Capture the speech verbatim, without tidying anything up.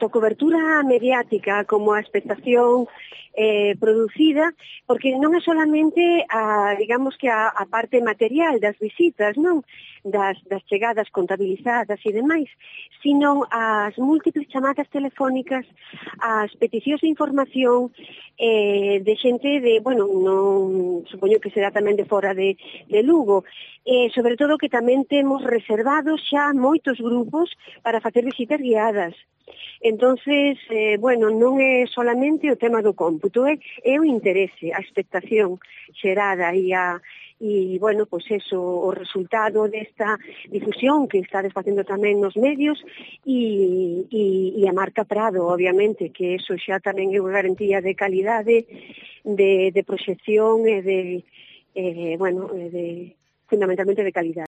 tanto a cobertura mediática como a expectación eh, producida, porque non é solamente a, digamos que a, a parte material das visitas, non? Das, das chegadas contabilizadas e demais, sino as múltiples chamadas telefónicas, as peticións de información eh, de xente de, bueno, non supoño que será tamén de fora de, de Lugo, e eh, sobre todo que tamén temos reservados xa moitos grupos para facer visitas guiadas. Entonces, eh, bueno, non é solamente o tema do cómputo, é, é o interese, a expectación xerada e a e, bueno, pois eso, o resultado desta difusión que está desfacendo tamén nos medios e, e, e a marca Prado, obviamente, que eso xa tamén é unha garantía de calidade, de, de proxección e de, eh, bueno, de, fundamentalmente de calidade.